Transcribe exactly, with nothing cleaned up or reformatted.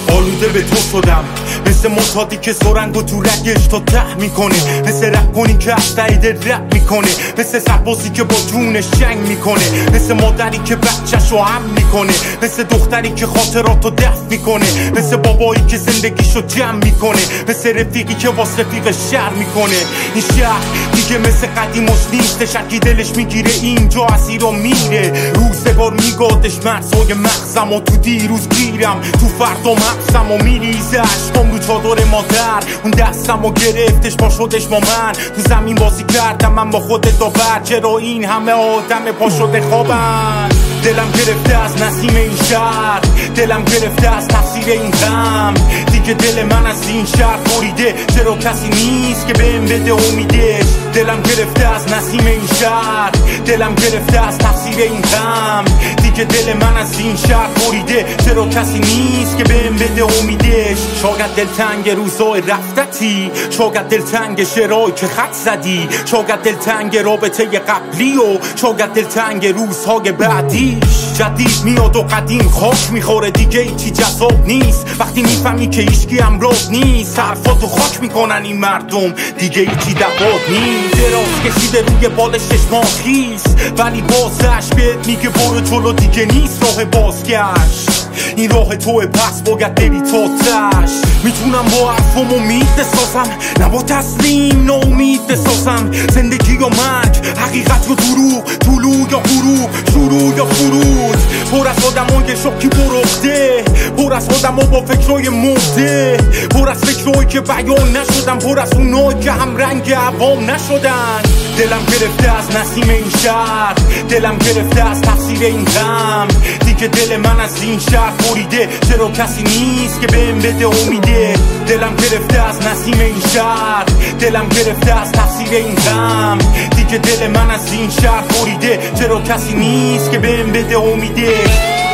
آلوده به تو شدم، مثل معتادی که سرنگو تو رگش تو ته میکنه، مثل رپ کنی که از تایید رپ میکنه، مثل سربازی که با جونش جنگ میکنه، مثل مادری که بچه‌شو هم میکنه، مثل دختری که خاطراتو دفن میکنه، مثل بابایی که زندگیشو جمع میکنه، مثل رفیقی که واسه رفیق شر میکنه. این شهر دیگه مثل قدیمش نیست، شکی دلش میگیره اینجا اسیر و میره، روزگار میگادش مرزای مغزم و تو دیروز گیرم، تو فردا مغزم و میریزه عشقم رو چادر مادر، اون دستم و گرفتش پا شدش با من، تو زمین بازی کردم من با خودت داور، چرا این همه آدم پا شده خوابن؟ دلم گرفته از نسیم این شهر، دلم گرفته از تفسیر این غم، دیگه دل من از این شهر بریده، چرا کسی نیست که بهم بده امیدش؟ دلم گرفته از نسیم این شهر، دلم گرفته از تفسیر این غم، دیگه دل من از این شهر بریده، چرا کسی نیست که بهم بده امیدش؟ شاید دلتنگ روزای رفتتی، شاید دلتنگ شعرهایی که خط زدی، شاید دلتنگ رابطه قبلی و شاید دلتنگ روزهای بعدی. جدید میاد و قدیم خاک میخوره، دیگه ایچی جذاب نیست وقتی میفهمی که هیچکی امراض نیست، حرفاتو خاک میکنن این مردم، دیگه ایچی دواد نیست. دراز کشیده روی بالش چشمان خیس، ولی بازش بهت میگه برو جلو، دیگه نیست راه بازگشت، این راه توه پس باید بری تا تش. میتونم با حرفم امید بسازم، نه با تسلیم ناامید بسازم، زندگی یا مرگ، حقیقت یا دروغ، طلوع یا غروب، شروع یا فرود، پر از آدمای شوکی برخته، پر از آدما با فکرای مرده، پر از فکرایی که بیان نشدن، پر از اونایی که هم رنگ عوام نشدن. دلم گرفته از نسیم این شهر، دلم گرفته از تفسیر این غم، دیگه دل من از این شهر بریده، چرا کسی نیست که بهم بده امیده؟ دلم گرفته از نسیم این شهر، دلم گرفته از تفسیر این غم، دیگه دل من از این شهر بریده، چرا کسی نیست که بهم بده امیده؟